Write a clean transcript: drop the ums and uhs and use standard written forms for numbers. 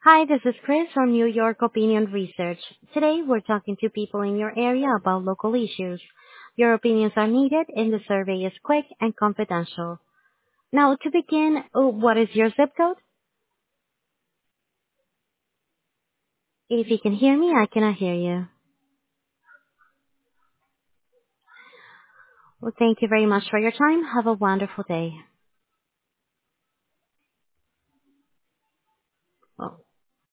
Hi, this is Chris from New York Opinion Research. Today we're talking to people in your area about local issues. Your opinions are needed and the survey is quick and confidential. Now to begin, what is your zip code? If you can hear me, I cannot hear you. Well, thank you very much for your time. Have a wonderful day.